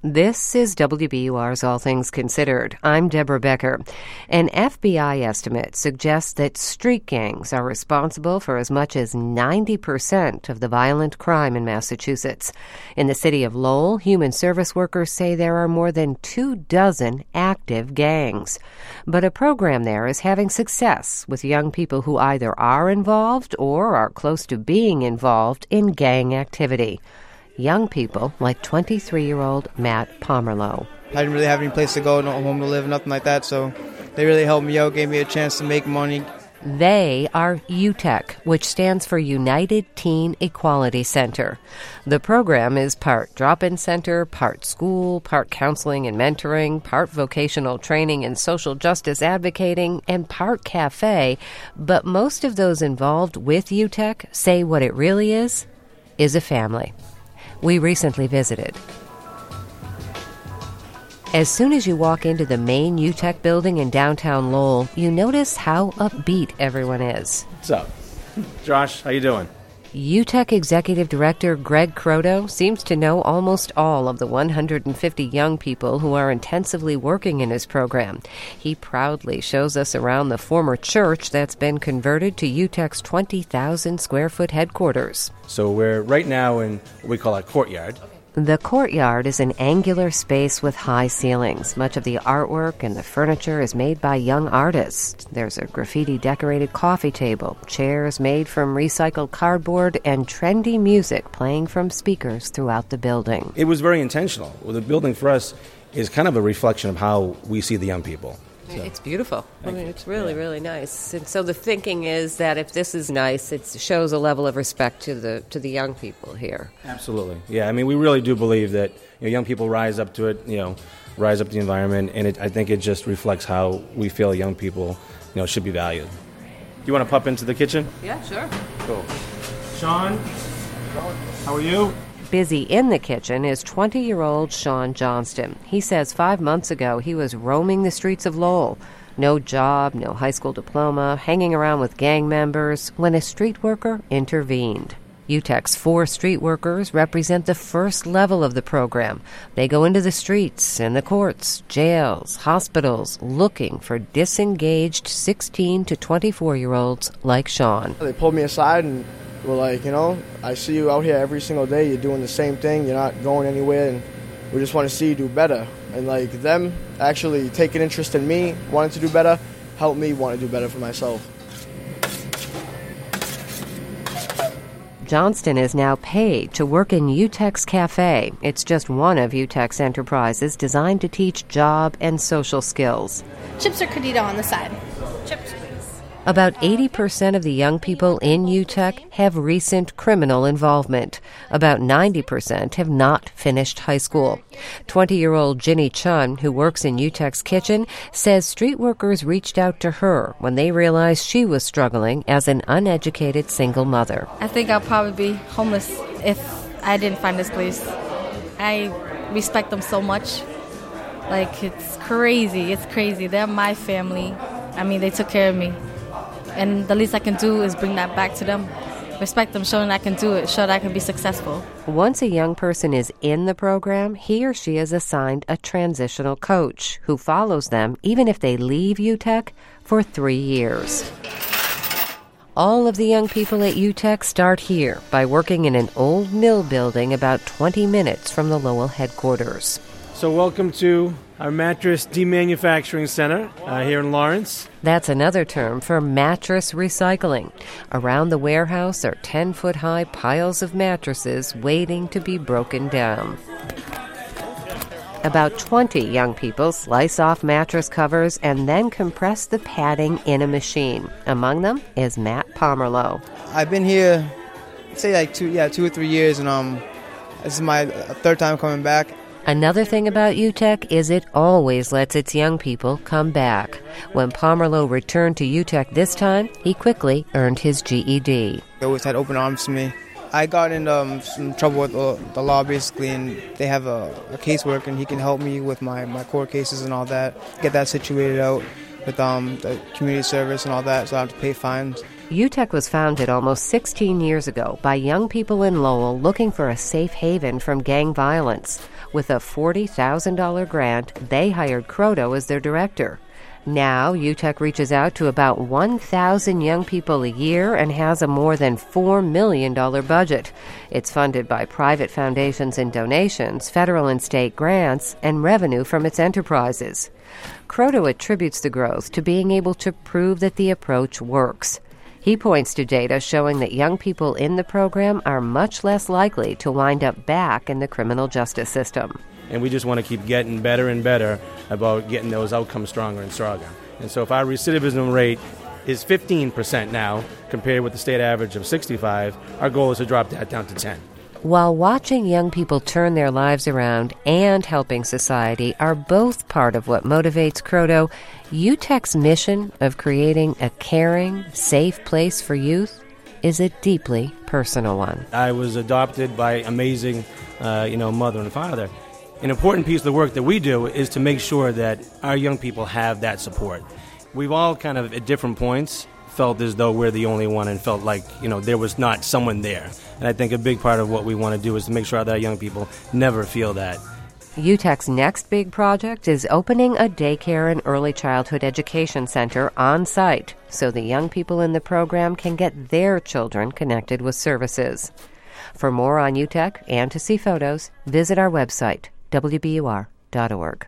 This is WBUR's All Things Considered. I'm Deborah Becker. An FBI estimate suggests that street gangs are responsible for as much as 90% of the violent crime in Massachusetts. In the city of Lowell, human service workers say there are more than 24 active gangs. But a program there is having success with young people who either are involved or are close to being involved in gang activity. Young people like 23-year-old Matt Pomerleau. I didn't really have any place to go, no home to live, nothing like that, so they really helped me out, gave me a chance to make money. They are UTEC, which stands for United Teen Equality Center. The program is part drop-in center, part school, part counseling and mentoring, part vocational training and social justice advocating, and part cafe. But most of those involved with UTEC say what it really is a family. We recently visited. As soon as you walk into the main UTEC building in downtown Lowell, you notice how upbeat everyone is. What's up? Josh, how you doing? UTEC Executive Director Greg Croto seems to know almost all of the 150 young people who are intensively working in his program. He proudly shows us around the former church that's been converted to UTEC's 20,000-square-foot headquarters. So we're right now in what we call our courtyard. The courtyard is an angular space with high ceilings. Much of the artwork and the furniture is made by young artists. There's a graffiti-decorated coffee table, chairs made from recycled cardboard, and trendy music playing from speakers throughout the building. It was very intentional. Well, the building for us is kind of a reflection of how we see the young people. So. It's beautiful. It's really nice. And so the thinking is that if this is nice, it shows a level of respect to the young people here. Absolutely. Yeah, I mean, we really do believe that young people rise up to it, rise up to the environment, and I think it just reflects how we feel young people, should be valued. You want to pop into the kitchen? Yeah, sure. Cool. Sean, how are you? Busy in the kitchen is 20-year-old Sean Johnston. He says 5 months ago he was roaming the streets of Lowell. No job, no high school diploma, hanging around with gang members, when a street worker intervened. UTEC's 4 street workers represent the first level of the program. They go into the streets and the courts, jails, hospitals, looking for disengaged 16 to 24-year-olds like Sean. They pulled me aside and were like, I see you out here every single day. You're doing the same thing. You're not going anywhere, and we just want to see you do better. And them actually taking interest in me, wanting to do better, helped me want to do better for myself. Johnston is now paid to work in UTEC's cafe. It's just one of UTEC's enterprises designed to teach job and social skills. Chips or cordita on the side? Chips, please. About 80% of the young people in UTEC have recent criminal involvement. About 90% have not finished high school. 20-year-old Ginny Chun, who works in UTEC's kitchen, says street workers reached out to her when they realized she was struggling as an uneducated single mother. I think I'll probably be homeless if I didn't find this place. I respect them so much. It's crazy. It's crazy. They're my family. I mean, they took care of me. And the least I can do is bring that back to them. Respect them, show them I can do it, show that I can be successful. Once a young person is in the program, he or she is assigned a transitional coach who follows them even if they leave UTEC for 3 years. All of the young people at UTEC start here by working in an old mill building about 20 minutes from the Lowell headquarters. So welcome to our mattress demanufacturing center here in Lawrence. That's another term for mattress recycling. Around the warehouse are 10-foot-high piles of mattresses waiting to be broken down. About 20 young people slice off mattress covers and then compress the padding in a machine. Among them is Matt Pomerleau. I've been here, say 2 or 3 years, and this is my third time coming back. Another thing about UTEC is it always lets its young people come back. When Pomerleau returned to UTEC this time, he quickly earned his GED. They always had open arms to me. I got into some trouble with the law, basically, and they have a caseworker, and he can help me with my court cases and all that, get that situated out. with the community service and all that, so I don't have to pay fines. UTEC was founded almost 16 years ago by young people in Lowell looking for a safe haven from gang violence. With a $40,000 grant, they hired Croto as their director. Now, UTEC reaches out to about 1,000 young people a year and has a more than $4 million budget. It's funded by private foundations and donations, federal and state grants, and revenue from its enterprises. Croto attributes the growth to being able to prove that the approach works. He points to data showing that young people in the program are much less likely to wind up back in the criminal justice system. And we just want to keep getting better and better about getting those outcomes stronger and stronger. And so if our recidivism rate is 15% now, compared with the state average of 65, our goal is to drop that down to 10. While watching young people turn their lives around and helping society are both part of what motivates Croto, UTEC's mission of creating a caring, safe place for youth is a deeply personal one. I was adopted by amazing, mother and father. An important piece of the work that we do is to make sure that our young people have that support. We've all kind of, at different points, felt as though we're the only one and felt like, there was not someone there. And I think a big part of what we want to do is to make sure that our young people never feel that. UTEC's next big project is opening a daycare and early childhood education center on site so the young people in the program can get their children connected with services. For more on UTEC and to see photos, visit our website, wbur.org.